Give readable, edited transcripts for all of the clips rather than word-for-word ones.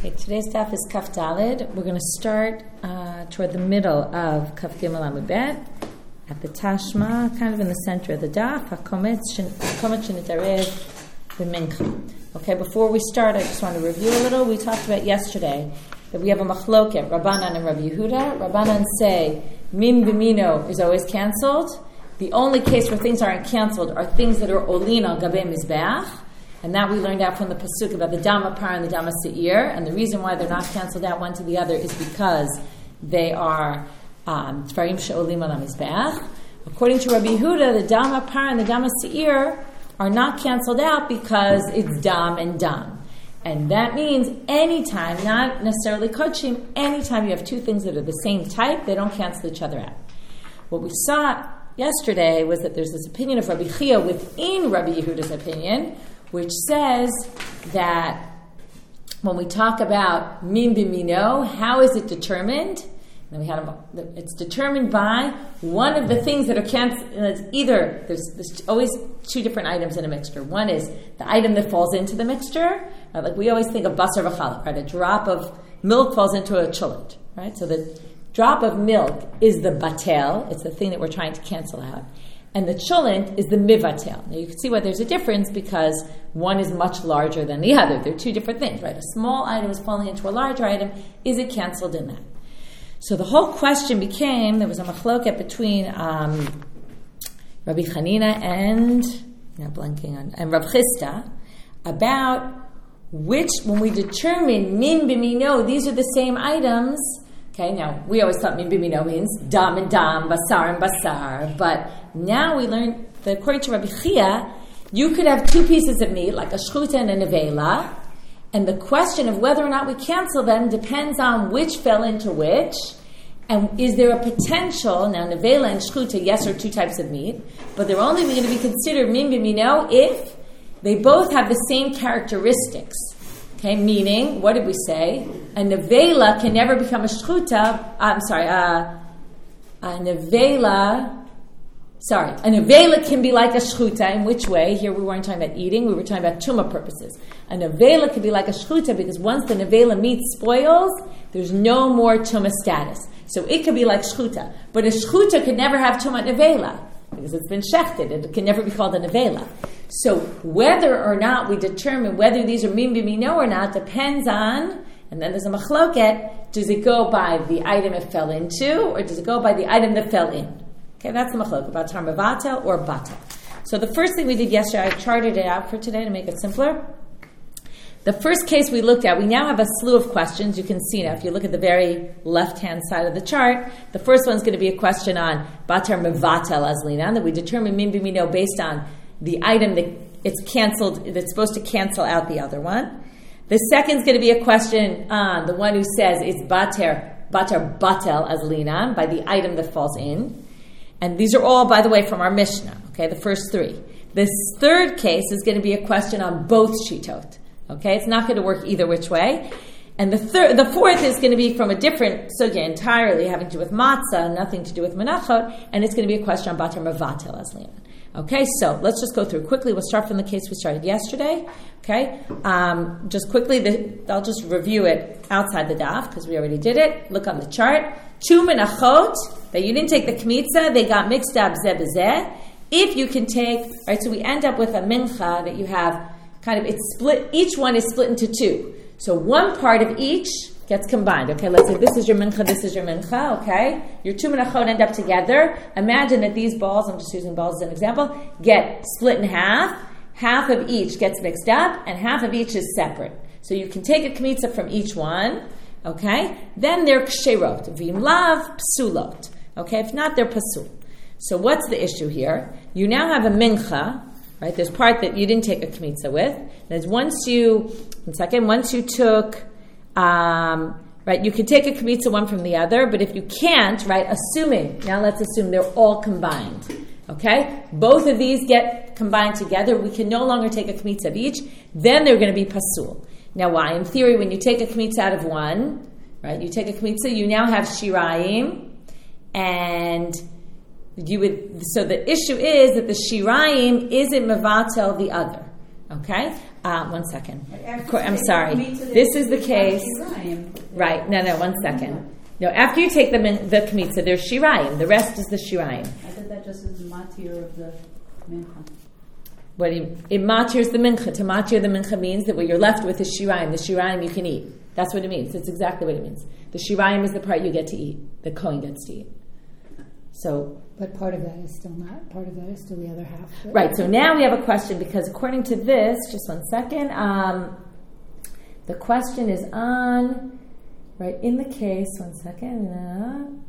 Okay, today's daf is Kaf Daled. We're going to start toward the middle of Kaf Gimel Amud Bet at the Tashma, kind of in the center of the daf. Hakomet shenitarev b'mincha. Okay, before we start, I just want to review a little. We talked about yesterday that we have a machloket, Rabbanan and Rabbi Yehuda. Rabbanan say min b'mino is always canceled. The only case where things aren't canceled are things that are olin al gabei mizbeach. And that we learned out from the pasuk about the dama par and the dama seir. And the reason why they're not canceled out one to the other is because they are tvarim she'olim al mizbeach. According to Rabbi Yehuda, the dama par and the dama seir are not canceled out because it's dam and dam. And that means anytime, not necessarily kodshim, anytime you have two things that are the same type, they don't cancel each other out. What we saw yesterday was that there's this opinion of Rabbi Chia within Rabbi Yehuda's opinion, which says that when we talk about min b'mino, how is it determined? And it's determined by one of the things that are canceled. It's either there's always two different items in a mixture. One is the item that falls into the mixture, right? Like we always think of basar v'challah, right? A drop of milk falls into a chulit, right? So the drop of milk is the batel. It's the thing that we're trying to cancel out. And the chulent is the mivatel. Now you can see why there's a difference because one is much larger than the other. They're two different things, right? A small item is falling into a larger item. Is it canceled in that? So the whole question became, there was a machloket between Rabbi Chanina and Rav Chisda about which, when we determine min b'mino, these are the same items. Okay, now we always thought min b'mino means dam and dam, basar and basar, but now we learn that according to Rabbi Chia, you could have two pieces of meat, like a shchuta and a nevela, and the question of whether or not we cancel them depends on which fell into which, and is there a potential, now nevela and shchuta, yes, are two types of meat, but they're only going to be considered min b'mino if they both have the same characteristics. Okay, meaning, what did we say? A nevela can never become a shchuta. A nevela can be like a shchuta. In which way? Here we weren't talking about eating, we were talking about tumah purposes. A nevela can be like a shchuta because once the nevela meat spoils, there's no more tumah status. So it could be like shchuta. But a shchuta could never have tumah nevela because it's been shechted. It can never be called a nevela. So whether or not we determine whether these are min b'mino or not depends on, and then there's a machloket, does it go by the item it fell into or does it go by the item that fell in? Okay, that's the machloket, batar mevatel or batel. So the first thing we did yesterday, I charted it out for today to make it simpler. The first case we looked at, we now have a slew of questions. You can see now, if you look at the very left-hand side of the chart, the first one's going to be a question on batar mevatel azlinan, that we determine min b'mino based on the item that it's canceled, that's supposed to cancel out the other one. The second is going to be a question on the one who says it's bater batel as linan, by the item that falls in. And these are all, by the way, from our Mishnah, okay, the first three. This third case is going to be a question on both shitot, okay? It's not going to work either which way. And the fourth is going to be from a different sugya entirely, having to do with matzah, nothing to do with menachot, and it's going to be a question on bater mevatel as linan. Okay, so let's just go through quickly. We'll start from the case we started yesterday. Okay, just quickly, I'll just review it outside the daf because we already did it. Look on the chart. Two menachot that you didn't take the kmitza, they got mixed up zeh b'zeh. If you can take, right, so we end up with a mincha that you have kind of, it's split, each one is split into two. So one part of each gets combined. Okay, let's say this is your mincha, this is your mincha, okay? Your two menachot end up together. Imagine that these balls, I'm just using balls as an example, get split in half. Half of each gets mixed up, and half of each is separate. So you can take a kmitza from each one, okay? Then they're ksherot, v'im lav, psulot. Okay, if not, they're pasul. So what's the issue here? You now have a mincha, right? There's part that you didn't take a kmitza with. There's once you took... right, you can take a kmitza one from the other, but if you can't, right, let's assume they're all combined, okay? Both of these get combined together. We can no longer take a kmitza of each. Then they're going to be pasul. Now, why? In theory, when you take a kmitza out of one, right, you take a kmitza, you now have shirayim, and so the issue is that the shirayim isn't mevatel the other. Okay? One second. I'm sorry. This is the case. Right. No, 1 second. No, after you take the kmitza, there's shirayim. The rest is the shirayim. I thought that just is the matir of the mincha. It matirs the mincha. To matir the mincha means that what you're left with is shirayim. The shirayim you can eat. That's what it means. That's exactly what it means. The shirayim is the part you get to eat. The kohen gets to eat. So, but part of that is still not. Part of that is still the other half. Right. So now we have a question because according to this, just 1 second, the question is on. Right, in the case, 1 second.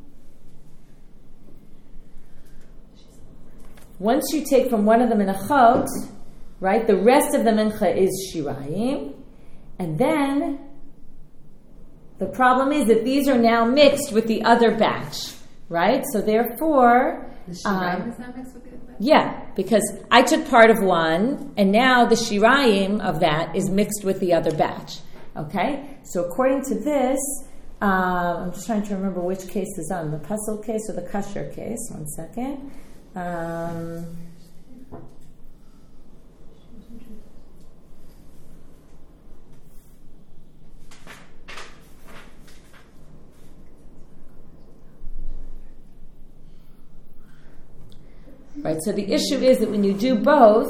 Once you take from one of the minachot, right, the rest of the mincha is shirayim, and then the problem is that these are now mixed with the other batch, right? So therefore, the shirayim is not mixed with the other batch? Yeah, because I took part of one, and now the shirayim of that is mixed with the other batch. Okay, so according to this, I'm just trying to remember which case is on, the puzzle case or the kasher case. 1 second. Right, so the issue is that when you do both,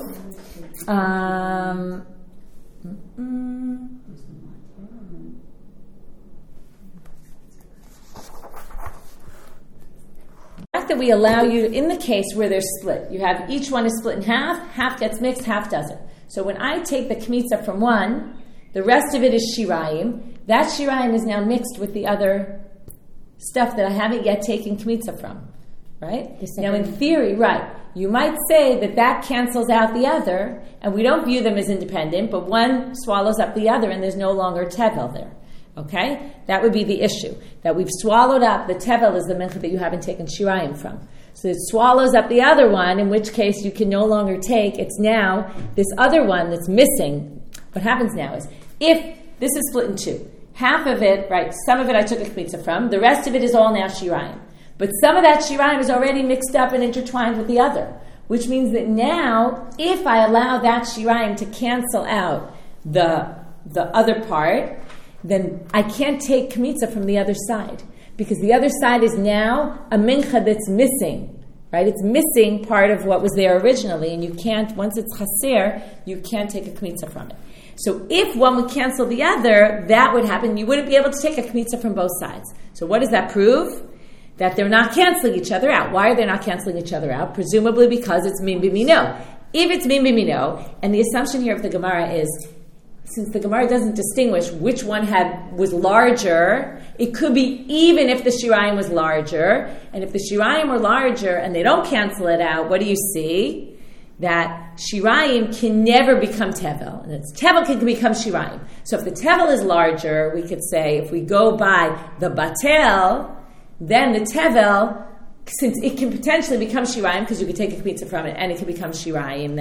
that we allow you, in the case where they're split, you have each one is split in half gets mixed, half doesn't. So when I take the kmitza from one, the rest of it is shirayim. That shirayim is now mixed with the other stuff that I haven't yet taken kmitza from, right? Now in theory, right, you might say that cancels out the other, and we don't view them as independent, but one swallows up the other and there's no longer tevel there. Okay? That would be the issue. That we've swallowed up, the tevel is the mincha that you haven't taken shirayim from. So it swallows up the other one, in which case you can no longer take, it's now this other one that's missing. What happens now is, if this is split in two, half of it, right, some of it I took a kmitza from, the rest of it is all now shirayim. But some of that shirayim is already mixed up and intertwined with the other, which means that now, if I allow that shirayim to cancel out the other part, then I can't take kmitza from the other side. Because the other side is now a mincha that's missing, right? It's missing part of what was there originally, and you can't, once it's chaser, you can't take a kmitza from it. So if one would cancel the other, that would happen. You wouldn't be able to take a kmitza from both sides. So what does that prove? That they're not canceling each other out. Why are they not canceling each other out? Presumably because it's min b'mino. If it's min b'mino, and the assumption here of the Gemara is, since the Gemara doesn't distinguish which one was larger, it could be even if the shirayim was larger. And if the shirayim were larger and they don't cancel it out, what do you see? That shirayim can never become tevel. And tevel can become shirayim. So if the tevel is larger, we could say, if we go by the batel, then the tevel, since it can potentially become shirayim, because you could take a kmitza from it and it can become shirayim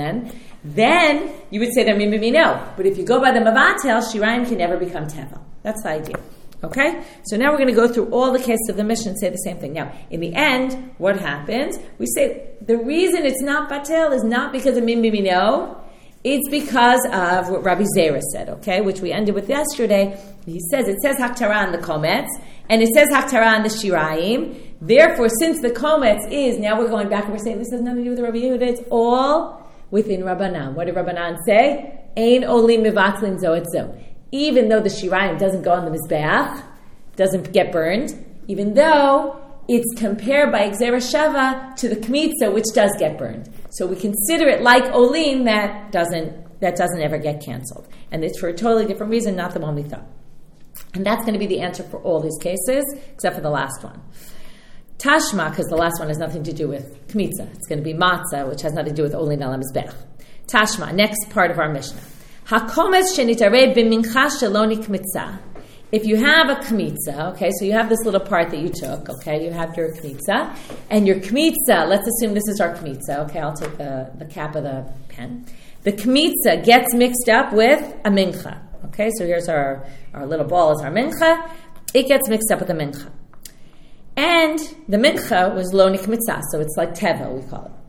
then you would say they're min b'mino. But if you go by the mavatel, shirayim can never become tevel. That's the idea. Okay? So now we're going to go through all the cases of the Mishnah and say the same thing. Now, in the end, what happens? We say the reason it's not batel is not because of min b'mino. It's because of what Rabbi Zera said, okay, which we ended with yesterday. It says Haktara on the Kometz, and it says Haktara on the Shirayim. Therefore, since the Kometz is, now we're going back and we're saying this has nothing to do with Rabbi Yehuda, it's all within Rabbanan. What did Rabbanan say? Ein olim mivatlin zo et zo. Even though the Shirayim doesn't go on the Mizbeach, doesn't get burned, even though it's compared by Gzera Shava to the Kmitza, which does get burned. So we consider it like Olim that doesn't ever get canceled. And it's for a totally different reason, not the one we thought. And that's going to be the answer for all these cases, except for the last one. Tashma, because the last one has nothing to do with Kmitza. It's going to be Matzah, which has nothing to do with Olim al HaMizbech. Tashma, next part of our Mishnah. HaKometz shenitareh b'mincha sheloni kmitza. If you have a kmitza, okay, so you have this little part that you took, okay, you have your kmitza, and your kmitza, let's assume this is our kmitza, okay, I'll take the cap of the pen. The kmitza gets mixed up with a mincha, okay, so here's our little ball is our mincha, it gets mixed up with a mincha. And the mincha was lo nikmitza, so it's like teva, we call it.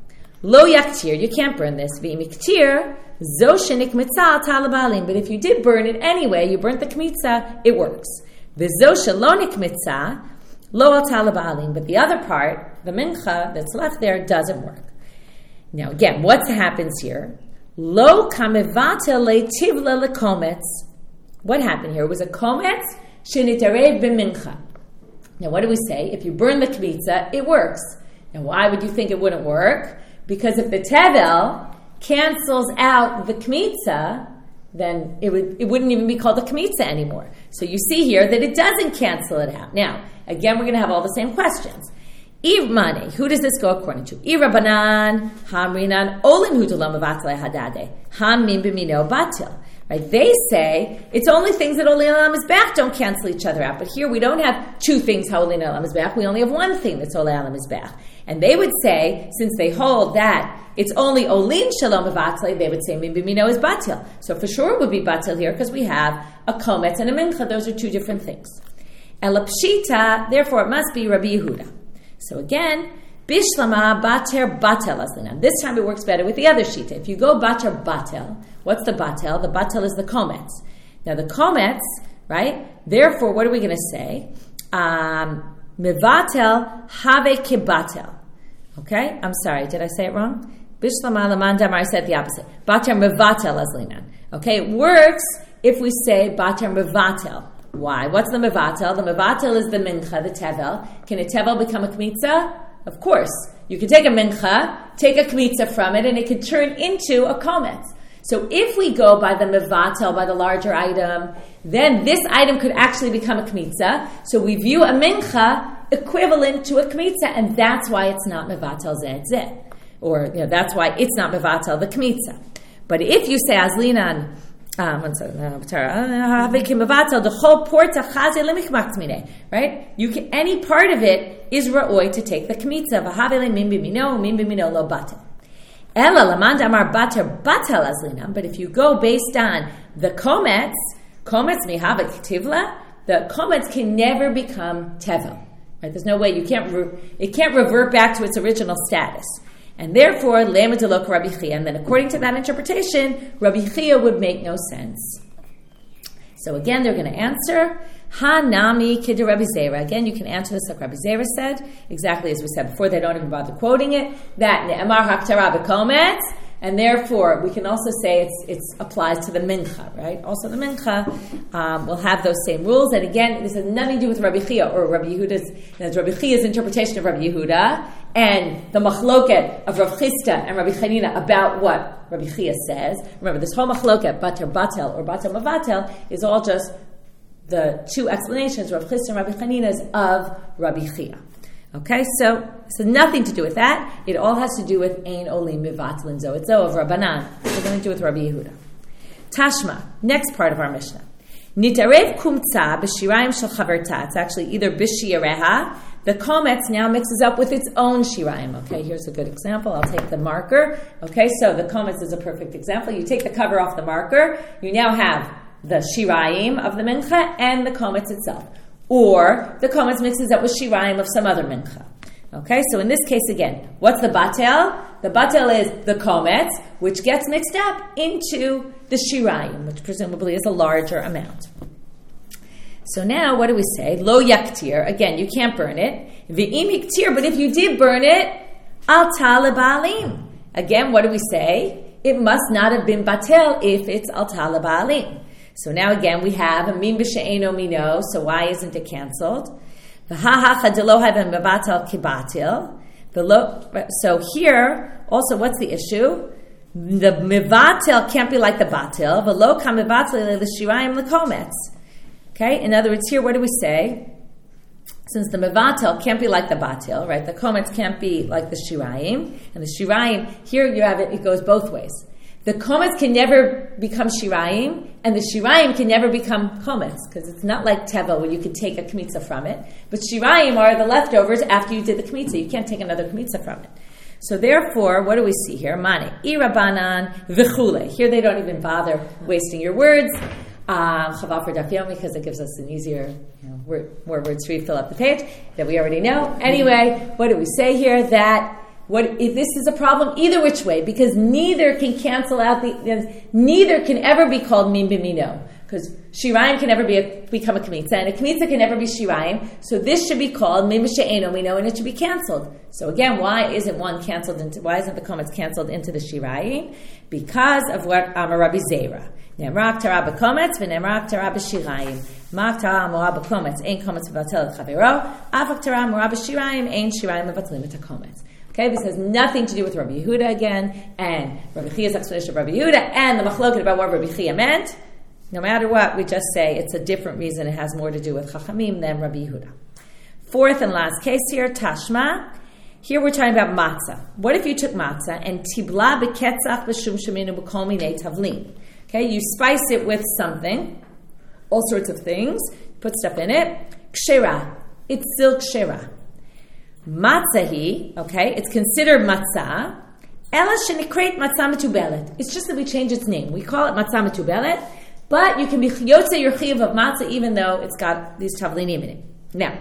Lo yaktir, you can't burn this. V'imiktir, zo shenik mitzah al ba'alim. But if you did burn it anyway, you burnt the kmitza, it works. V'zo shelonik mitzah, lo al ba'alim. But the other part, the mincha that's left there, doesn't work. Now again, what happens here? Lo kamevatel le'tivla lekometz. What happened here? It was a kometz shenitarev b'mincha. Now what do we say? If you burn the kmitza, it works. Now why would you think it wouldn't work? Because if the tevel cancels out the kmitza, then it wouldn't even be called a kmitza anymore. So you see here that it doesn't cancel it out. Now, again, we're going to have all the same questions. Ivmane, who does this go according to? Irabanan, Hamrinan, Olin Hudulam Avatle Hadade, Hamim Bimino Batil. Right? They say it's only things that Olin Olam is back don't cancel each other out. But here we don't have two things how Olin Olam is back. We only have one thing that's Olin Olam is back. And they would say, since they hold that it's only Olin Shalom Avatle, they would say Mim Bimino is Batil. So for sure it would be Batil here because we have a Kometz and a Mincha. Those are two different things. Elapshita, therefore it must be Rabbi Yehuda. So again, Bishlama Bater Batel Aslinan. This time it works better with the other shita. If you go Bater Batel, what's the Batel? The Batel is the Kometz. Now the Kometz, right? Therefore, what are we going to say? Mevatel Have Kibatel. Okay? I'm sorry, did I say it wrong? Bishlama Laman Damar, I said the opposite. Bater Mevatel Aslinan. Okay, it works if we say Bater Mevatel. Why? What's the mevatel? The mevatel is the mincha, the tevel. Can a tevel become a kmitza? Of course. You can take a mincha, take a kmitza from it, and it can turn into a kometz. So if we go by the mevatel, by the larger item, then this item could actually become a kmitza. So we view a mincha equivalent to a kmitza, and that's why it's not mevatel zeh zeh. Or, that's why it's not mevatel the kmitza. But if you say azlinan, right? You can, any part of it is ra'oi to take the kmitza. But if you go based on the kometz mihava k'tivla, the kometz can never become tevel. Right? There's no way it can't revert back to its original status. And therefore, Lema Delok Rabbi Chia. And then according to that interpretation, Rabbi Chia would make no sense. So again, they're going to answer, Ha-nami kiddu Rabbi Zera. Again, you can answer this like Rabbi Zera said, exactly as we said before. They don't even bother quoting it. That Ne'emar Haktara B'kometz. And therefore, we can also say it applies to the mincha, right? Also the mincha will have those same rules. And again, this has nothing to do with Rabbi Chia or Rabbi Yehuda's interpretation of Rabbi Yehuda and the machloket of Rav Chisda and Rabbi Chanina about what Rabbi Chia says. Remember, this whole machloket, Bater Batel or Bater Mavatel, is all just the two explanations, Rav Chisda and Rabbi Chanina's of Rabbi Chia. Okay, so nothing to do with that. It all has to do with Ein Olim Mivatlin Zo. It's Zo of Rabbanan. It's nothing to do with Rabbi Yehuda. Tashma, next part of our Mishnah. Nitarev kumtza b'shirayim shel chaverta. It's actually either b'shireha. The kometz now mixes up with its own shirayim. Okay, here's a good example. I'll take the marker. Okay, so the kometz is a perfect example. You take the cover off the marker. You now have the shirayim of the mincha and the kometz itself. Or the kometz mixes up with shirayim of some other mincha. Okay, so in this case again, what's the batel? The batel is the kometz, which gets mixed up into the shirayim, which presumably is a larger amount. So now, what do we say? Lo yaktir. Again, you can't burn it. V'im yaktir, but if you did burn it, al tala ba'alim. Again, what do we say? It must not have been batel if it's al tala ba'alim. So now again we have a min b'she'eno mino, so why isn't it cancelled? So here, also what's the issue? The mevatel can't be like the batel. V'lo kamevatel l'shirayim l'kometz. Okay, in other words, here what do we say? Since the mevatel can't be like the batel, right? The kometz can't be like the shirayim. And the shirayim, here you have it goes both ways. The kometz can never become shirayim, and the shirayim can never become kometz, because it's not like tevel where you could take a kmitza from it. But shirayim are the leftovers after you did the kmitza. You can't take another kmitza from it. So therefore, what do we see here? Mane, irabanan v'chule. Here they don't even bother wasting your words. Chaval for daf yomi, because it gives us an easier, more words to read, fill up the page that we already know. Anyway, what do we say here? That What if this is a problem either which way? Because neither can cancel out neither can ever be called min b'mino. Because shirayim can never become a kmitza, and a kmitza can never be shirayim. So this should be called min b'she'eno mino, and it should be canceled. So again, why isn't the komets canceled into the shirayim? Because of what Amar Rabbi Zera. Nemrak tara b'komets v'nemrak tara b'shirayim. Mak tara amora b'komets ein komets v'vatel et chavero. Afak tara amora b'shirayim ein shirayim v'vatlim et hakomets. Okay, this has nothing to do with Rabbi Yehuda again, and Rabbi Chia's explanation of Rabbi Yehuda, and the machloket about what Rabbi Chia meant. No matter what, we just say it's a different reason. It has more to do with Chachamim than Rabbi Yehuda. Fourth and last case here, Tashma. Here we're talking about matzah. What if you took matzah and tibla beketzach b'shum sheminu b'kol minei tavlin? Okay, you spice it with something, all sorts of things, put stuff in it. Kshera, it's still kshera. Matzahi, okay, it's considered matzah. Ela shenikret matzah metubelet. It's just that we change its name. We call it matzah metubelet. But you can be chiyotze your chiyuv of matzah even though it's got these tavlinim in it. Now,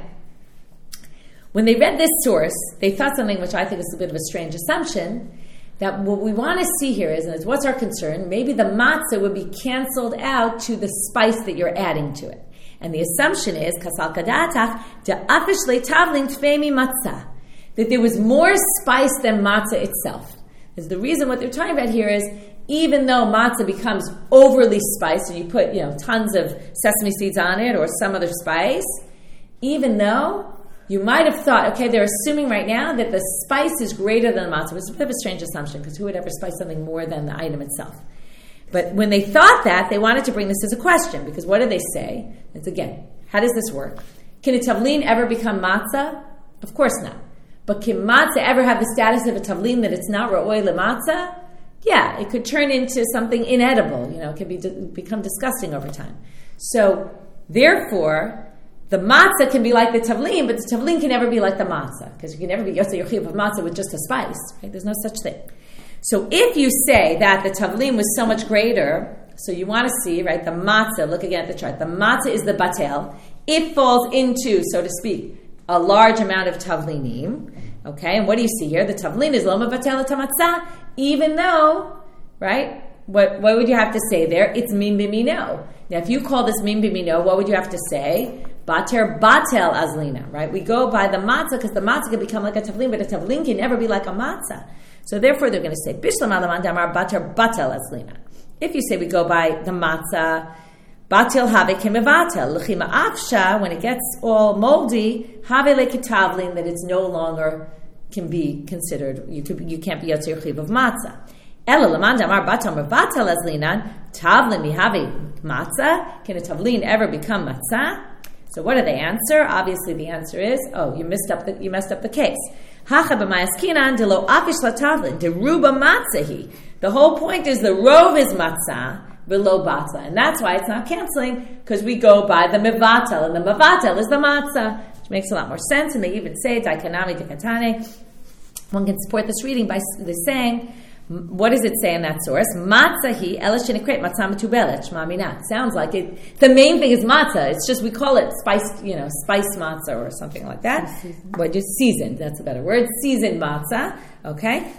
when they read this source, they thought something which I think is a bit of a strange assumption, that what we want to see here is what's our concern? Maybe the matzah would be canceled out to the spice that you're adding to it. And the assumption is, kasal kadatach, de'afish le'tavlin tfemi matzah, that there was more spice than matzah itself. Because the reason what they're talking about here is, even though matzah becomes overly spiced and you put, tons of sesame seeds on it or some other spice, even though you might have thought, okay, they're assuming right now that the spice is greater than the matzah. It's a bit of a strange assumption because who would ever spice something more than the item itself? But when they thought that, they wanted to bring this as a question because what do they say? It's again, how does this work? Can a tavlin ever become matzah? Of course not. But can matzah ever have the status of a tavlin that it's not ra'oi lematzah? Yeah, it could turn into something inedible. It could become disgusting over time. So, therefore, the matzah can be like the tavlin, but the tavlin can never be like the matzah, because you can never be yotzei yochiv of matzah with just a spice. Right? There's no such thing. So, if you say that the tavlin was so much greater, so you want to see, right, the matzah, look again at the chart, the matzah is the batel. It falls into, so to speak, a large amount of tavlinim. Okay, and what do you see here? The tavlin is loma batel tamatzah, even though, right, what would you have to say there? It's min b'mino. Now, if you call this min b'mino, what would you have to say? Bater batel azlina, right? We go by the matzah because the matzah can become like a tavlin, but a tavlin can never be like a matzah. So therefore, they're going to say bishlam alaman damar bater batel azlina. If you say we go by the matzah, batil have kemivatel l'chima afsha, when it gets all moldy, have lekitavlin, that it's no longer can be considered. You can't be yotzer chiv of matzah. Ela laman damar batam mevatel azlinan tavlin mihavi matzah. Can a tavlin ever become matzah? So what do they answer? Obviously, the answer is, you messed up the case. Hacha b'mayaskinan delo afish latavlin deruba matzahi. The whole point is the rove is matzah below batla, and that's why it's not canceling, because we go by the mevatel, and the mevatel is the matzah, which makes a lot more sense. And they even say daikanami dekatane. One can support this reading by saying, what does it say in that source? Matzahi elashinikret matzah metubelet shmamina. Sounds like it. The main thing is matzah. It's just we call it spiced, spiced matzah or something like that. But just seasoned. That's a better word. Seasoned matzah. Okay,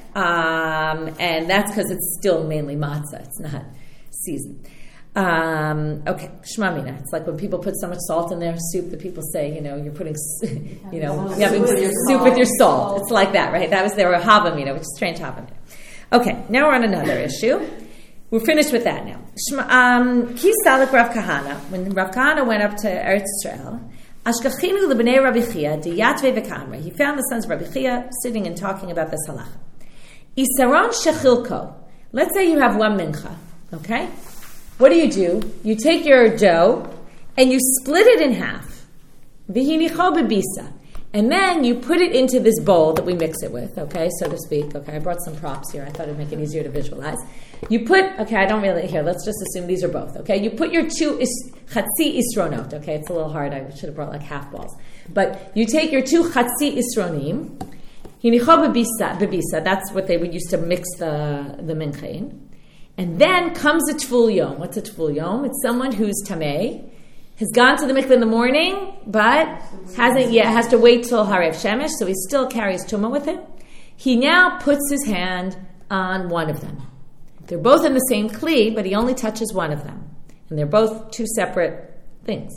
and that's because it's still mainly matzah. It's not seasoned. Okay, shmamina. It's like when people put so much salt in their soup that people say, you're putting, you're having soup with your salt. It's like that, right? That was their havamina, which is strange havamina. Okay, now we're on another issue. We're finished with that now. Kisalik Rav Kahana, when Rav Kahana went up to Eretz Israel, Ashkachinu l'bnei Rabbi Chia diyatve v'kamre. He found the sons of Rabbi Chia sitting and talking about this halacha. Isaron shechilko. Let's say you have one mincha. Okay, what do? You take your dough and you split it in half. V'hinicho bebisa. And then you put it into this bowl that we mix it with, okay, so to speak. Okay, I brought some props here. I thought it'd make it easier to visualize. Let's just assume these are both, okay? You put your two chatzi isronot, okay? It's a little hard. I should have brought like half balls. But you take your two chatzi isronim, hinicho bebisa, that's what they would use to mix the mincha in. And then comes a tful yom. What's a tful yom? It's someone who's tamei, has gone to the mikveh in the morning, but hasn't yet, has to wait till Harev Shemesh, so he still carries Tumah with him. He now puts his hand on one of them. They're both in the same kli, but he only touches one of them. And they're both two separate things.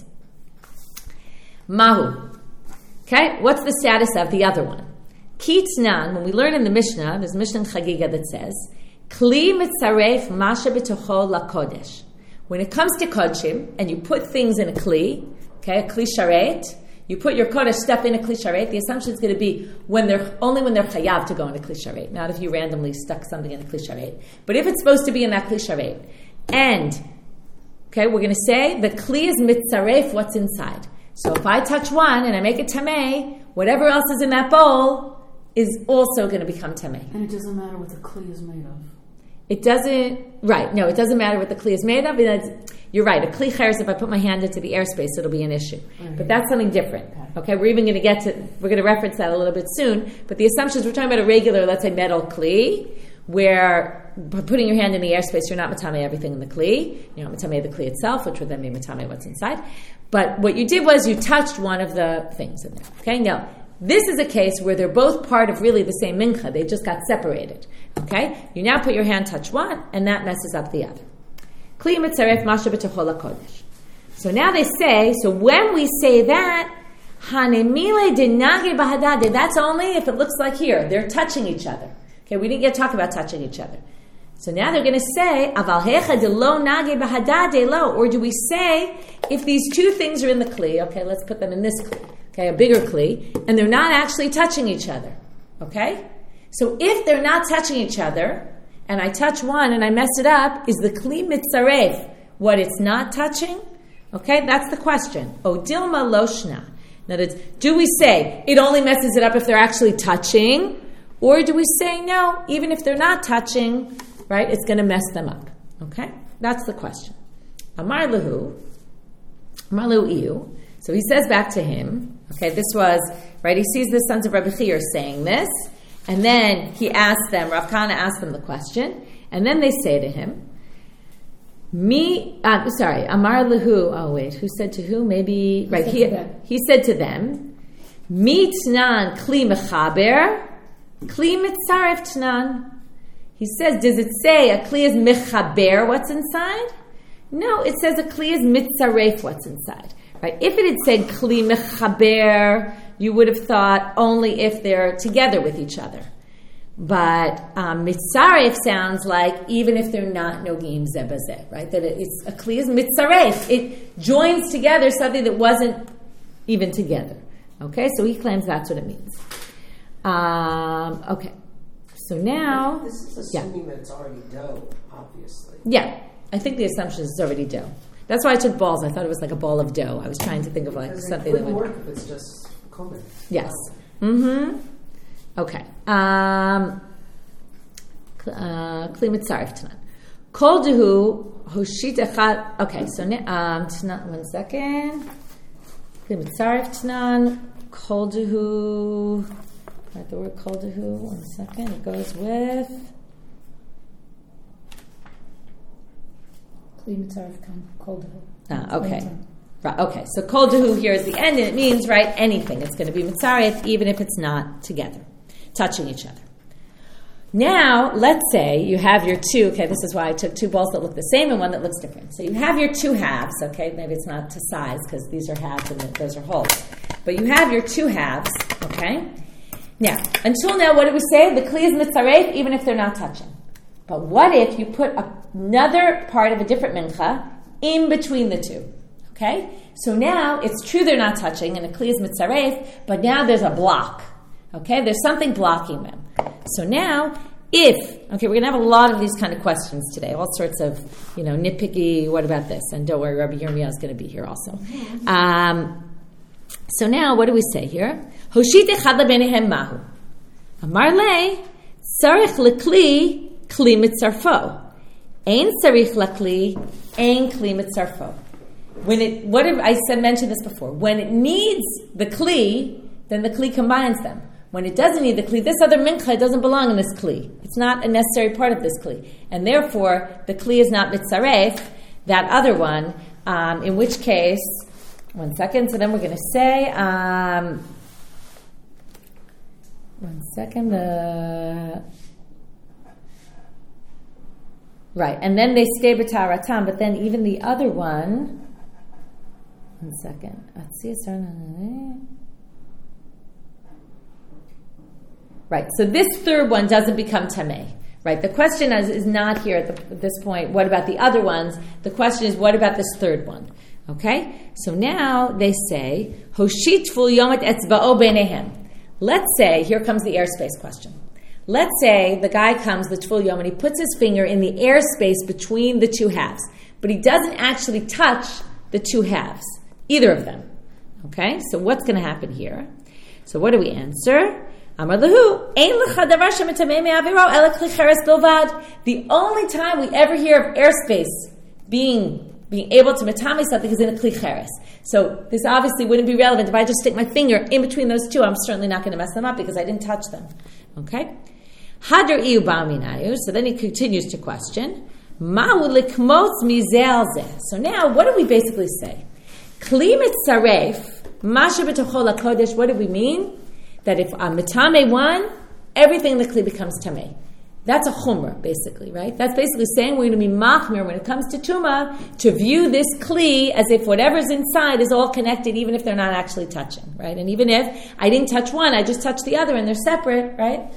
Mahu. Okay, what's the status of the other one? Kitnan, when we learn in the Mishnah, there's a Mishnah in Chagiga that says, Kli mitzaref masha b'tocho lakodesh. When it comes to kodshim, and you put things in a kli, okay, a kli sharet, you put your kodesh stuff in a kli sharet, the assumption is going to be only when they're chayav to go in a kli sharet, not if you randomly stuck something in a kli sharet. But if it's supposed to be in that kli sharet, and, okay, we're going to say the kli is mitzaref what's inside. So if I touch one and I make it tameh, whatever else is in that bowl is also going to become tameh. And it doesn't matter what the kli is made of. It doesn't, right, no, it doesn't matter what the kli is made of. You're right, a kli cheres, if I put my hand into the airspace, it'll be an issue. Mm-hmm. But that's something different. Okay, we're going to reference that a little bit soon, but the assumption is we're talking about a regular, let's say, metal kli, where by putting your hand in the airspace, you're not matame everything in the kli. You're not matame the kli itself, which would then be matame what's inside. But what you did was you touched one of the things in there. Okay, now, this is a case where they're both part of really the same mincha. They just got separated. Okay? You now put your hand, touch one, and that messes up the other. Kli mitzaref masha b'tocho lakodesh. So now they say, so when we say that, hanemile denage bahadade, that's only if it looks like here. They're touching each other. Okay, we didn't get to talk about touching each other. So now they're going to say, aval hecha de lo nage bahadade lo, or do we say, if these two things are in the kli, okay, let's put them in this kli, okay, a bigger kli, and they're not actually touching each other, okay? So if they're not touching each other, and I touch one and I mess it up, is the kli mitzaref what it's not touching? Okay, that's the question. O dilma loshna. In other words, do we say it only messes it up if they're actually touching? Or do we say no, even if they're not touching, right, it's going to mess them up? Okay, that's the question. Amar lahu iu. So he says back to him, okay, this was, right, he sees the sons of Rabbi Chiyur saying this, and then he asks them, Rav Kahana asked them the question, and then they say to him, Amar lahu, who said to who? Maybe, right, he said to them, Mitnan kli mechaber, kli mitzaref tnan. He says, does it say a kli is mechaber what's inside? No, it says a kli is mitzaref what's inside. Right? If it had said kli mechaber, you would have thought only if they're together with each other. But mitzaref sounds like even if they're not nogim zeh bazeh, right? That it's a kli is mitzaref. It joins together something that wasn't even together. Okay, so he claims that's what it means. Okay, so now this is assuming that it's already dough, obviously. Yeah, I think the assumption is it's already dough. That's why I took balls. I thought it was like a ball of dough. I was trying to think of like something that would work if it's just common. Yes. Mm-hmm. Okay. Kli mitzaref tanan. Kol dehu hoshit echad. Okay. So tanan. 1 second. Kli mitzaref tanan. Kol dehu. Write the word kol dehu. 1 second. It goes with. Okay. Right, okay, so kol dehu here is the end, and it means, right, anything. It's going to be mitzaref, even if it's not together, touching each other. Now, let's say you have your two, okay, this is why I took two balls that look the same and one that looks different. So you have your two halves, okay, maybe it's not to size because these are halves and those are wholes. But you have your two halves, okay? Now, until now, what did we say? The kli is mitzaref, even if they're not touching. But what if you put another part of a different mincha in between the two? Okay? So now, it's true they're not touching, and a kli is mitzaref, but now there's a block. Okay? There's something blocking them. So now, we're going to have a lot of these kind of questions today, all sorts of, nitpicky, what about this? And don't worry, Rabbi Yirmiyah is going to be here also. So now, what do we say here? Hoshit echad lebenehem mahu. Amar le, tzarich lekli, kli mitzarfo. Ein tzarich lakli, ein kli mitzarfo. I mentioned this before. When it needs the kli, then the kli combines them. When it doesn't need the kli, this other mincha doesn't belong in this kli. It's not a necessary part of this kli. And therefore, the kli is not mitzaref, that other one, in which case, 1 second, so then we're going to say, 1 second. Right, and then they stay b'taratam, but then even the other one. 1 second. Right, so this third one doesn't become tamei. Right, the question is not here at this point, what about the other ones? The question is, what about this third one? Okay, so now they say, Hoshit tful yomet etzba'o beinehem. Let's say, here comes the airspace question. Let's say the guy comes, the tful yom, and he puts his finger in the airspace between the two halves, but he doesn't actually touch the two halves, either of them. Okay, so what's going to happen here? So what do we answer? Amar lahu, ein lecha davar shemetamei me'aviro ela kli cheres bilvad. The only time we ever hear of airspace being able to metame something is in a kli cheres. So this obviously wouldn't be relevant if I just stick my finger in between those two. I'm certainly not going to mess them up because I didn't touch them. Okay? Hadar iu ba'aminayu. So then he continues to question. Ma'u likmotz mizel zeh. So now, what do we basically say? Kli mitzaref, masha b'tochol hakodesh. What do we mean? That if I'm metame one, everything in the kli becomes tamei. That's a chumrah, basically, right? That's basically saying we're going to be machmir when it comes to tuma to view this kli as if whatever's inside is all connected, even if they're not actually touching, right? And even if I didn't touch one, I just touched the other, and they're separate, right?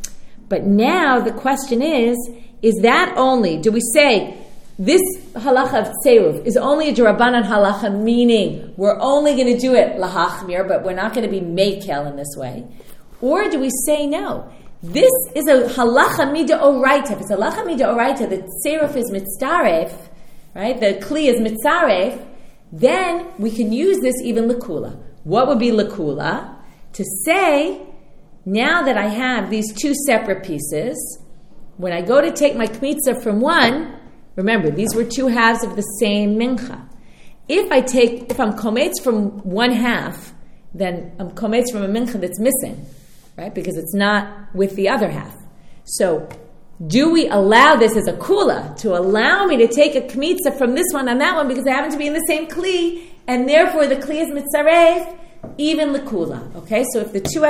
But now the question is that only, do we say this halacha of tseruv is only a D'Rabbanan halacha, meaning we're only going to do it lahachmir, but we're not going to be mekel in this way? Or do we say no? This is a halacha mid'oraita. If it's a halacha mid'oraita, the tseruv is mitzaref, right? The kli is mitzaref. Then we can use this even lakula. What would be lakula? To say, now that I have these two separate pieces, when I go to take my kmitza from one, remember, these were two halves of the same mincha. If I'm kometz from one half, then I'm kometz from a mincha that's missing, right? Because it's not with the other half. So, do we allow this as a kula, to allow me to take a kmitza from this one and that one because they happen to be in the same kli, and therefore the kli is mitzaref, even the kula. Okay, so if the two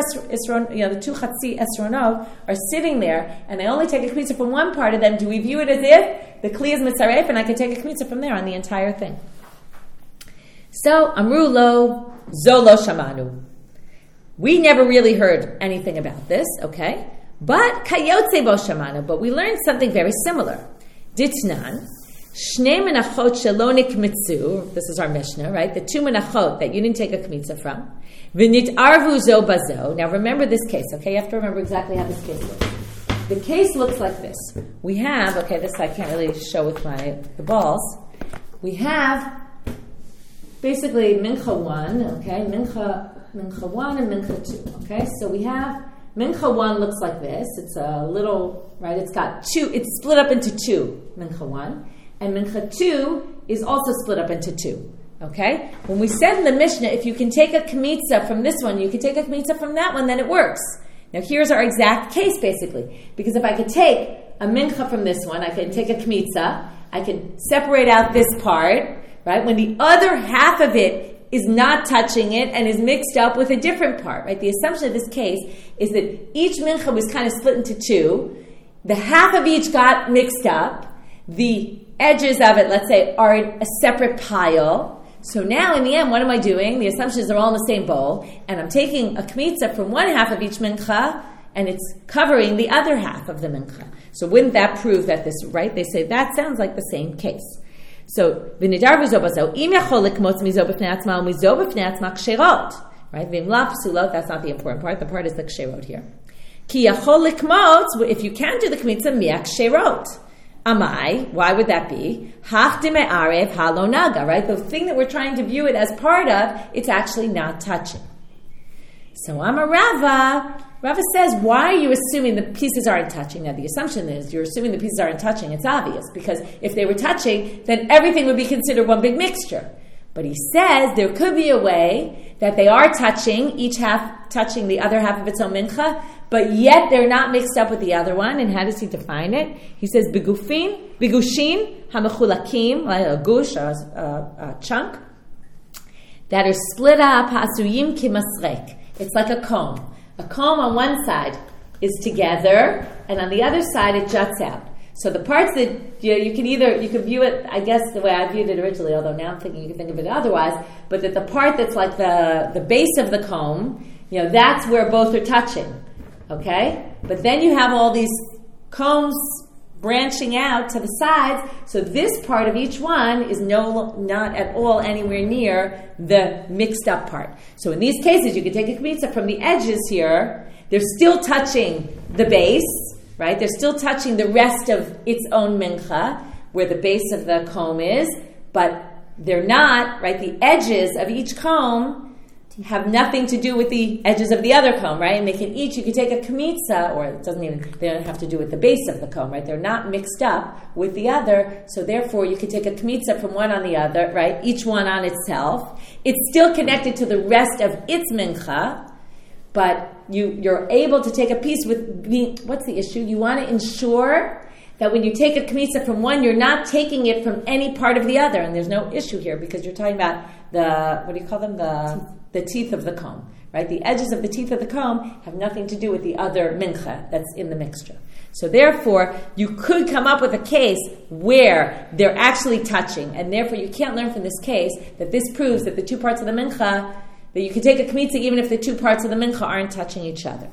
the two chatzi esronov are sitting there and I only take a kmitza from one part of them, do we view it as if the kli is mitzaref and I can take a kmitza from there on the entire thing? So amru lo zolo shamanu. We never really heard anything about this, okay? But kayotze bo shamanu. But we learned something very similar. Ditnan. Shnei menachot shelo nikmitzu. This is our Mishnah, right? The two menachot that you didn't take a kmitza from. V'nit arvu zo bazo. Now remember this case, okay? You have to remember exactly how this case looks. The case looks like this. We have, okay, this I can't really show with the balls. We have basically mincha 1, okay? Mincha 1 and mincha 2, okay? So we have mincha 1 looks like this. It's a little, right? It's got two. It's split up into two. Mincha 1. And mincha 2 is also split up into two. Okay? When we said in the Mishnah, if you can take a kmitza from this one, you can take a kmitza from that one, then it works. Now here's our exact case, basically. Because if I could take a mincha from this one, I can take a kmitza, I can separate out this part, right? When the other half of it is not touching it and is mixed up with a different part, right? The assumption of this case is that each mincha was kind of split into two. The half of each got mixed up. The edges of it, let's say, are in a separate pile. So now, in the end, what am I doing? The assumption is they're all in the same bowl, and I'm taking a kmitza from one half of each mincha, and it's covering the other half of the mincha. So wouldn't that prove that this, right? They say that sounds like the same case. So, v'nidar v'zo bazo, im yachol likmotz mizo b'fnei atzma u'mizo b'fnei atzma k'sherot. Right? V'im la psulot, that's not the important part. The part is the k'sherot here. Ki yachol likmotz, if you can do the kmitza, mi'ak k'sherot. Amai, why would that be? Hachdime arev halo naga, right? The thing that we're trying to view it as part of, it's actually not touching. So Amar Rava says, why are you assuming the pieces aren't touching? Now the assumption is you're assuming the pieces aren't touching. It's obvious, because if they were touching, then everything would be considered one big mixture. But he says there could be a way that they are touching, each half touching the other half of its own mincha, but yet they're not mixed up with the other one. And how does he define it? He says, begushin hamechulakim, like a gush, a chunk, that are split up, hasuyim kimasrek. It's like a comb. A comb on one side is together, and on the other side it juts out. So the parts that you can view it, I guess the way I viewed it originally, although now I'm thinking you can think of it otherwise, but that the part that's like the base of the comb, that's where both are touching. Okay? But then you have all these combs branching out to the sides, so this part of each one is not at all anywhere near the mixed up part. So in these cases, you can take a kmitza from the edges here. They're still touching the base, right? They're still touching the rest of its own mincha, where the base of the comb is, but they're not, right? The edges of each comb have nothing to do with the edges of the other comb, right? And you can take a kmitza, or they don't have to do with the base of the comb, right? They're not mixed up with the other, so therefore you can take a kmitza from one on the other, right? Each one on itself. It's still connected to the rest of its mincha, but you're able to take a piece with, what's the issue? You want to ensure that when you take a kmitza from one, you're not taking it from any part of the other, and there's no issue here because you're talking about the teeth of the comb, right? The edges of the teeth of the comb have nothing to do with the other mincha that's in the mixture. So therefore, you could come up with a case where they're actually touching, and therefore you can't learn from this case that this proves that the two parts of the mincha, that you can take a kmitza even if the two parts of the mincha aren't touching each other.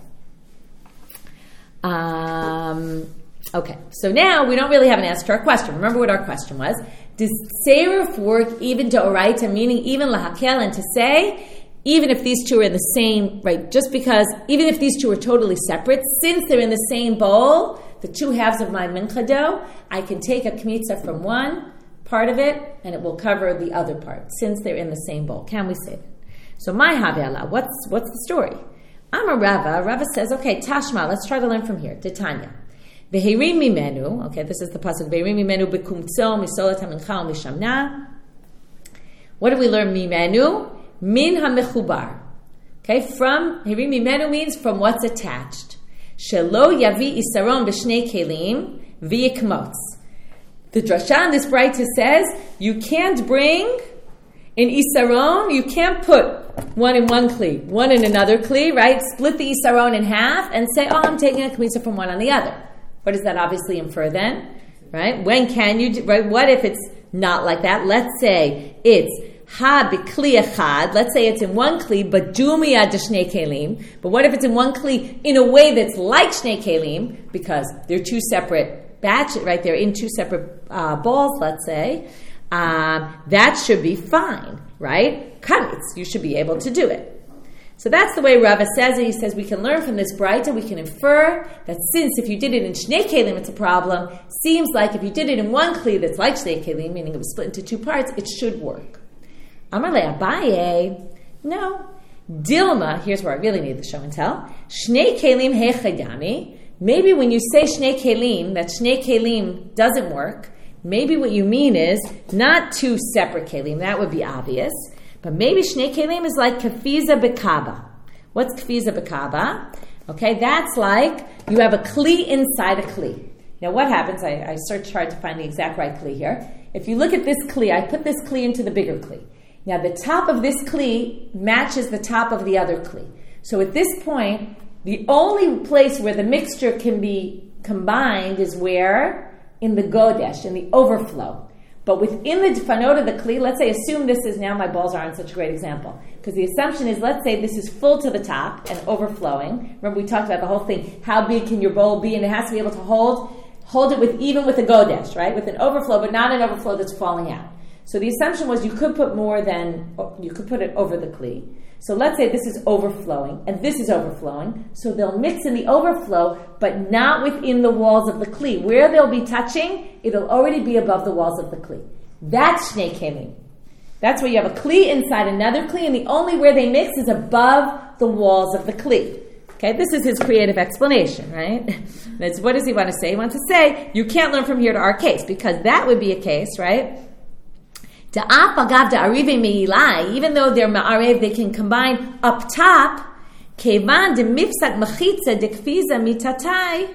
Okay, so now we don't really have an answer to our question. Remember what our question was. Does Seiruf work even to Oraita, meaning even Lahakel, and to say, even if these two are in the same, right, just because, even if these two are totally separate, since they're in the same bowl, the two halves of my mincha dough, I can take a kmitza from one part of it, and it will cover the other part, since they're in the same bowl. Can we say that? So my Haviala, what's the story? Amar Rava says, okay, Tashma, let's try to learn from here. Titania. Vehirim mimenu, okay, this is the pasuk. Vehirim mimenu bekumtzo misolat hamincha umishamna. What do we learn? Mimenu min hamechubar. Okay, from Vehirim mimenu means from what's attached. Shelo yavi isaron b'shnei kelim v'yikmotz. The drasha in this brayta says you can't bring in isaron. You can't put one in one kli, one in another kli, right? Split the isaron in half and say, oh, I'm taking a kmitza from one on the other. What does that obviously infer then? Right? When can you, right? What if it's not like that? Let's say it's ha b'kli echad. Let's say it's in one kli, but dumia de shnei kelim. But what if it's in one kli in a way that's like shnei kelim, because they're two separate batches, right? They're in two separate balls, let's say. That should be fine, right? Kamitz, you should be able to do it. So that's the way Rava says it. He says we can learn from this brayta, we can infer that since if you did it in shnei kelim, it's a problem. Seems like if you did it in one kli that's like shnei kelim, meaning it was split into two parts, it should work. Amar le Abaye, no. Dilma, here's where I really need the show and tell. Shnei kelim hechadami. Maybe when you say shnei kelim, that shnei kelim doesn't work. Maybe what you mean is not two separate kelim. That would be obvious. But maybe shnei kelim is like kafiza bekaba. What's kafiza bekaba? Okay, that's like you have a kli inside a kli. Now what happens? I searched hard to find the exact right kli here. If you look at this kli, I put this kli into the bigger kli. Now the top of this kli matches the top of the other kli. So at this point, the only place where the mixture can be combined is where? In the godesh, in the overflow. But within the fanot of the kli, let's say, assume this is, now my balls aren't such a great example, because the assumption is, let's say this is full to the top and overflowing. Remember we talked about the whole thing, how big can your bowl be, and it has to be able to hold it even with a godesh, right? With an overflow, but not an overflow that's falling out. So the assumption was you could put it over the kli. So let's say this is overflowing, and this is overflowing, so they'll mix in the overflow, but not within the walls of the kli. Where they'll be touching, it'll already be above the walls of the kli. That's shnei kelim. That's where you have a kli inside another kli, and the only where they mix is above the walls of the kli. Okay, this is his creative explanation, right? That's, what does he want to say? He wants to say, you can't learn from here to our case, because that would be a case, right? Even though they're ma'arev, they can combine up top. Kevan de mifsak machitza de kfiza mitatai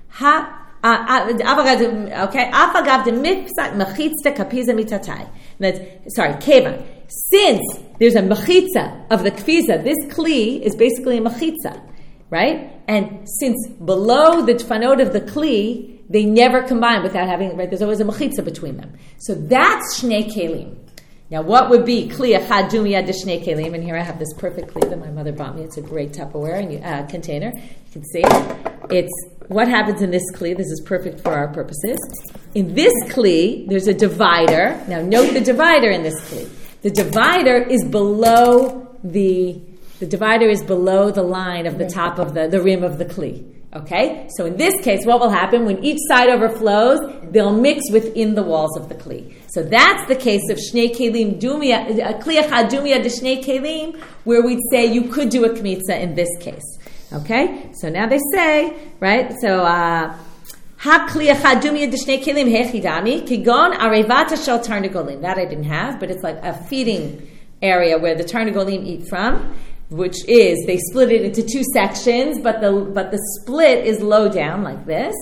okay, afagav de mifsak machitza kapiza mitatai. Kevan. Since there's a machitza of the kfiza, this kli is basically a machitza, right? And since below the tfanot of the kli, they never combine without having, right? There's always a mechitza between them. So that's shnei kelim. Now, what would be kli echad dumiyad de shnei kelim? And here I have this perfect kli that my mother bought me. It's a great Tupperware container. You can see it's what happens in this kli. This is perfect for our purposes. In this kli, there's a divider. Now, note the divider in this kli. The divider is below the line of the top of the rim of the kli. Okay? So in this case, what will happen when each side overflows? They'll mix within the walls of the kli. So that's the case of shnei kelim dumia, kli echad dumia de shnei kelim, where we'd say you could do a kmitza in this case. Okay? So now they say, right? So, ha kli echad dumia de shnei kelim hechidami, kigon arevata shel tarnagolim. That I didn't have, but it's like a feeding area where the tarnagolim eat from, which is, they split it into two sections, but the split is low down like this.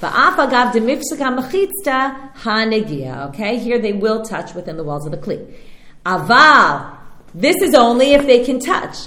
Okay, here they will touch within the walls of the kli. Aval, this is only if they can touch.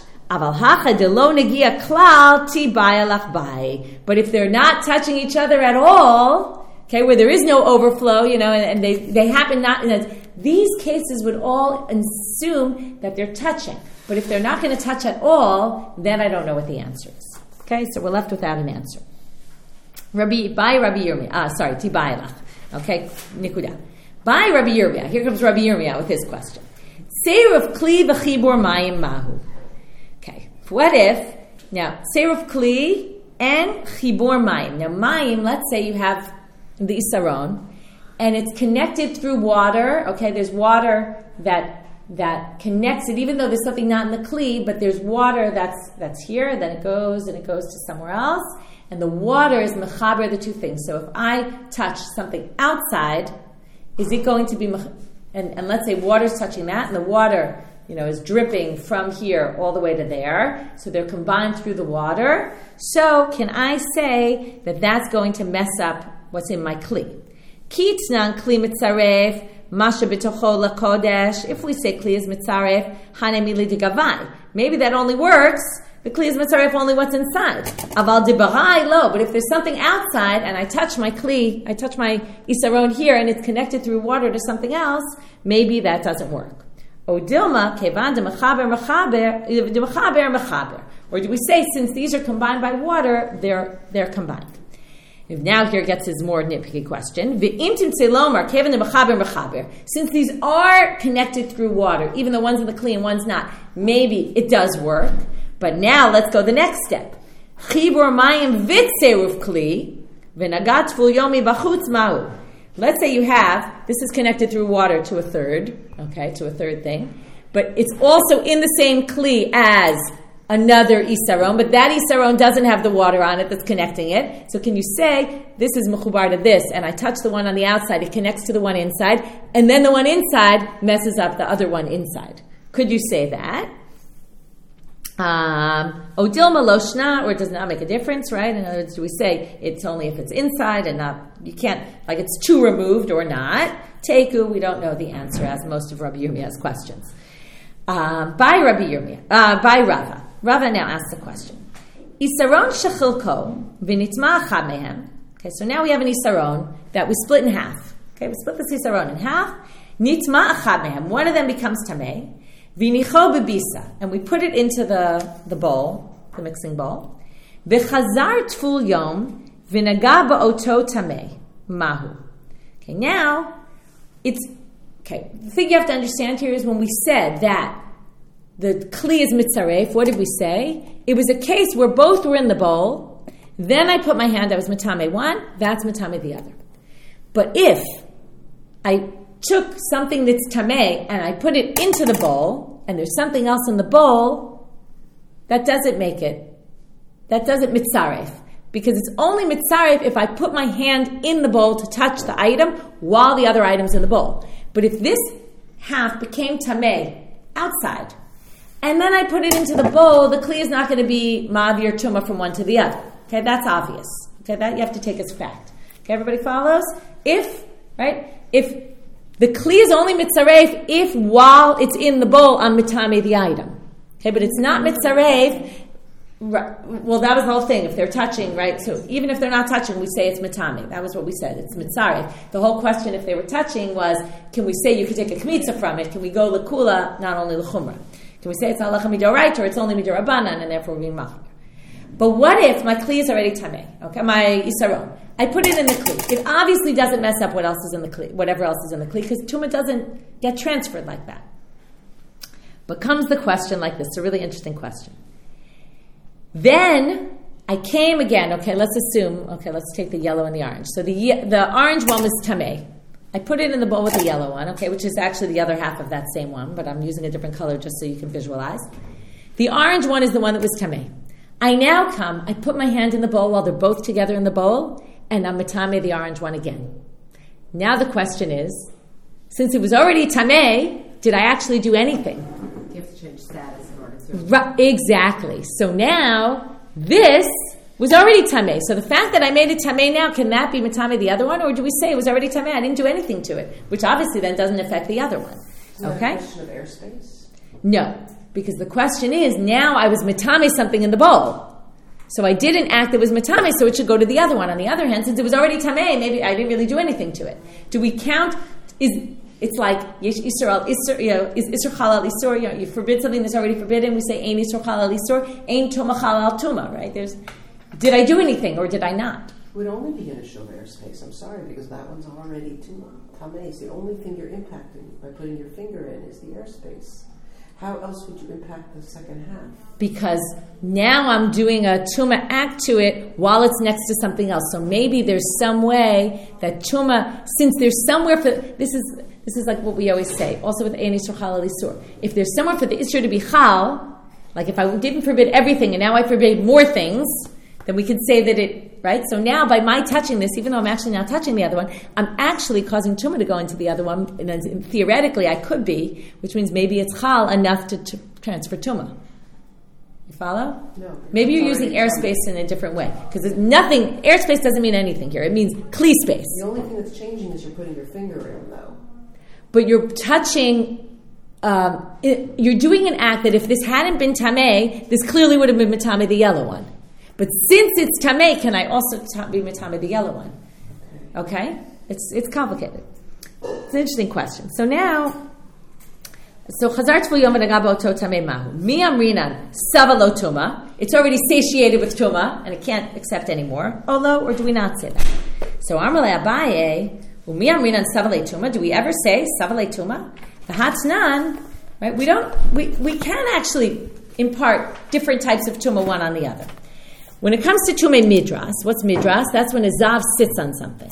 But if they're not touching each other at all, okay, where there is no overflow, and they happen not, these cases would all assume that they're touching. But if they're not going to touch at all, then I don't know what the answer is. Okay, so we're left without an answer. Rabbi Yirmiyah. Tibaylach. Okay, Nikuda. By Rabbi Yirmiyah. Here comes Rabbi Yirmiyah with his question. Seirav kli v'chibur mayim mahu. Okay, what if, now, Seirav kli and chibur mayim. Now, mayim, let's say you have the isaron, and it's connected through water. Okay, there's water that connects it, even though there's something not in the kli, but there's water that's here, then it goes to somewhere else, and the water is mechaber the two things. So if I touch something outside, is it going to be, and let's say water's touching that, and the water, is dripping from here all the way to there, so they're combined through the water. So can I say that that's going to mess up what's in my kli? Kitnan kli mitzaref, Masha b'tocho lakodesh. If we say kli is mitzaref, hanemili digavai. Maybe that only works. The kli is mitzaref only what's inside. Aval dibarai lo. But if there's something outside and I touch my kli, I touch my isaron here, and it's connected through water to something else, maybe that doesn't work. O dilma kevan de mechaber mechaber. Or do we say since these are combined by water, they're combined? Now here gets his more nitpicky question. Since these are connected through water, even though one's in the kli and one's not, maybe it does work. But now let's go the next step. Let's say you have, this is connected through water to a third thing, but it's also in the same kli as another isaron, but that isaron doesn't have the water on it that's connecting it. So can you say, this is mechubar to this, and I touch the one on the outside, it connects to the one inside, and then the one inside messes up the other one inside. Could you say that? Odilma loshna, or it does not make a difference, right? In other words, do we say it's only if it's inside and not, you can't, like it's too removed or not? Teku, we don't know the answer, as most of Rabbi Yirmiyah's questions. By Rava. Rava now asks the question. Isaron shechilko v'nitma achad mehem. Okay, so now we have an isaron that we split in half. Okay, we split this isaron in half. Nitma achad mehem. One of them becomes tamei. V'nicho bebisa. And we put it into the bowl, the mixing bowl. V'chazar tful yom v'naga ba'oto tamei. Mahu. Okay, now, the thing you have to understand here is when we said that the kli is mitzaref, what did we say? It was a case where both were in the bowl, then I put my hand, I was matame one, that's matame the other. But if I took something that's tameh and I put it into the bowl, and there's something else in the bowl, that doesn't mitzaref. Because it's only mitzaref if I put my hand in the bowl to touch the item while the other item's in the bowl. But if this half became tameh outside, and then I put it into the bowl, the kli is not going to be ma'avir tumah from one to the other. Okay, that's obvious. Okay, that you have to take as fact. Okay, everybody follows? If the kli is only mitzaref if while it's in the bowl I'm mitame the item. Okay, but it's not mitzaref Right. Well, that was the whole thing. If they're touching, right? So even if they're not touching, we say it's mitame. That was what we said. It's mitzaref. The whole question, if they were touching, was, can we say you could take a kmitza from it? Can we go lekula, not only lechumra? Can we say it's halacha midoraita, or it's only midorabanan, and therefore we're being machmir? But what if my kli is already tameh? Okay, my isaron. I put it in the kli. It obviously doesn't mess up what else is in the kli, whatever else is in the kli, because tumah doesn't get transferred like that. But comes the question like this, a really interesting question. Then I came again. Okay, let's take the yellow and the orange. So the orange one was tameh. I put it in the bowl with the yellow one, okay, which is actually the other half of that same one, but I'm using a different color just so you can visualize. The orange one is the one that was tameh. I now come, I put my hand in the bowl while they're both together in the bowl, and I'm matame the orange one again. Now the question is, since it was already tameh, did I actually do anything? You have to change status in order to... Right, exactly. So now, this was already tameh. So the fact that I made it tameh now, can that be matame the other one? Or do we say it was already tameh, I didn't do anything to it? Which obviously then doesn't affect the other one. Is that a question of airspace? No. Because the question is, now I was matame something in the bowl. So I did an act that was matame, so it should go to the other one. On the other hand, since it was already tameh, maybe I didn't really do anything to it. Do we count? It's like is Isur Halal Isur. You forbid something that's already forbidden. We say Ein Isur Halal Isur, Ein Tuma Halal Tuma. Right? Did I do anything or did I not? It would only be an issue of airspace. I'm sorry, because that one's already Tuma. Tameh is the only thing you're impacting by putting your finger in is the airspace. How else would you impact the second half? Because now I'm doing a Tuma act to it while it's next to something else. So maybe there's some way that Tuma, since there's somewhere for this is like what we always say, also with Ein Isur Halal Isur. If there's somewhere for the Isur to be Chal, like if I didn't forbid everything and now I forbid more things, then we could say that it, right? So now by my touching this, even though I'm actually now touching the other one, I'm actually causing tumah to go into the other one, and then theoretically I could be, which means maybe it's chal enough to transfer tumah. You follow? No. Maybe you're using airspace in a different way, because airspace doesn't mean anything here. It means kli space. The only thing that's changing is you're putting your finger in, though. But you're touching... you're doing an act that if this hadn't been tameh, this clearly would have been matame the yellow one. But since it's tameh, can I also be matame the yellow one? Okay? It's complicated. It's an interesting question. So now, chazar tfu yom v'nagabo to tameh mahu. Mi amrinan sava lo tuma. It's already satiated with tuma, and it can't accept anymore. Olo, or do we not say that? So Amrle Abaye, mi amrinan sava le tuma. Do we ever say sava le tuma? The hatznan, right? We can actually impart different types of tuma one on the other. When it comes to tumei midras, what's midras? That's when a zav sits on something.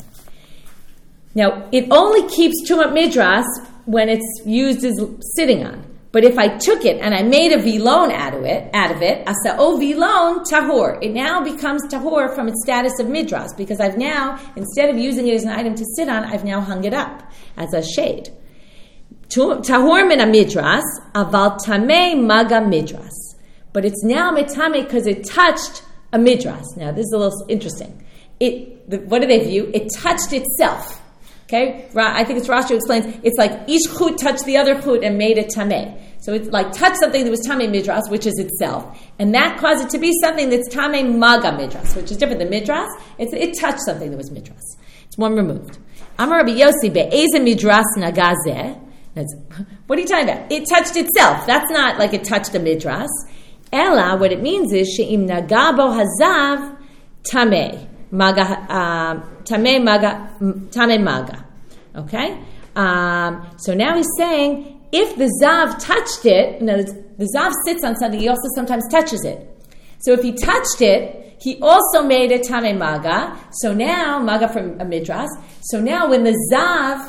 Now, it only keeps tumah midras when it's used as sitting on. But if I took it and I made a vilon out of it, asa'o vilon tahor, it now becomes tahor from its status of midras, because I've now, instead of using it as an item to sit on, I've now hung it up as a shade. Tahor min a midras, aval tamei maga midras. But it's now metame because it touched a midras. Now, this is a little interesting. What do they view? It touched itself. Okay? I think it's Rashi who explains, it's like each chut touched the other chut and made it tameh. So it's like touched something that was tameh midras, which is itself. And that caused it to be something that's tameh maga midras, which is different than midras. It touched something that was midras. It's one removed. Amar Rabbi Yossi be'eze midras nagazeh. What are you talking about? It touched itself. That's not like it touched a midras. Ella, what it means is she'im nagabo hazav tameh maga tameh maga. Okay. So now he's saying if the zav touched it, the zav sits on something. He also sometimes touches it. So if he touched it, he also made it tameh maga. So now maga from a midras. So now when the zav,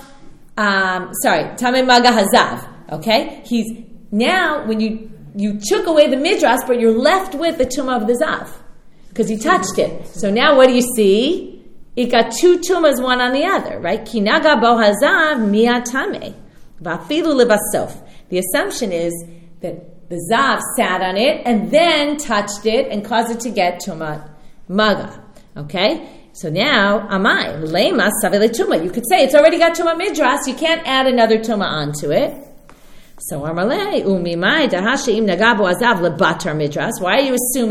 tameh maga hazav. Okay. He's now when you took away the midras, but you're left with the tumah of the zav because he touched it. So now what do you see? It got two tumas, one on the other, right? Kinaga bo hazav miatame vafilu lebasof. The assumption is that the zav sat on it and then touched it and caused it to get tumah maga. Okay. So now amai lema savele tumah. You could say it's already got tumah midras. You can't add another tumah onto it. So Amarle, umimai dahasheim nagabo azav lebatar midras. Why are you assuming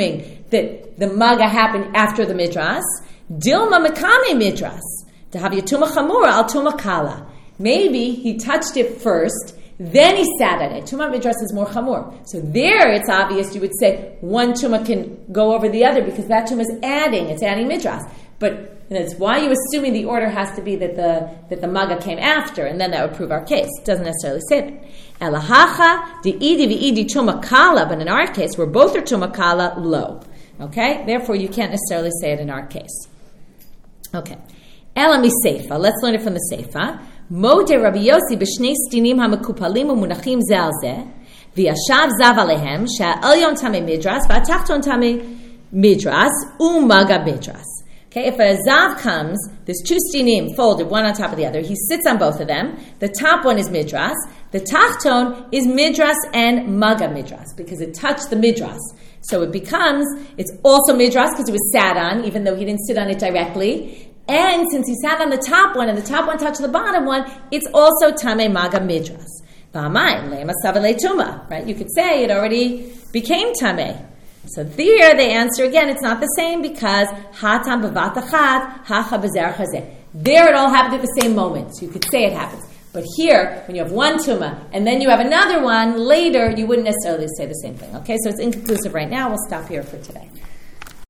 that the maga happened after the midras. Dilma mekame midras. To have yatuma chamura al tuma kala. Maybe he touched it first, then he sat on it. Tuma midras is more chamur. So there it's obvious you would say one tuma can go over the other because that tuma is adding midras. But that's why you're assuming the order has to be that the maga came after, and then that would prove our case. It doesn't necessarily say that. Elahacha the idi v'idi tuma kala, but in our case, where both are tuma kala, low. Okay, therefore you can't necessarily say it in our case. Okay, Elami Seifa. Let's learn it from the Seifa. Mode Rabbi Yossi b'shnei stinim hamekupalim umunachim ze al ze v'yashav zav alehem she'elyon tamei midras v'atachton tamei midras u'maga midras. Okay, if a zav comes, there's two stinim folded one on top of the other. He sits on both of them. The top one is midras. The tachton is midras and maga midras because it touched the midras. So it's also midras because it was sat on, even though he didn't sit on it directly. And since he sat on the top one and the top one touched the bottom one, it's also tamei maga midras. Right? You could say it already became tamei. So there they answer again, it's not the same because hatam b'vat achad, hacha b'zer chazeh. There it all happened at the same moment. So you could say it happens. But here, when you have one tuma and then you have another one later, you wouldn't necessarily say the same thing. Okay, so it's inconclusive right now. We'll stop here for today.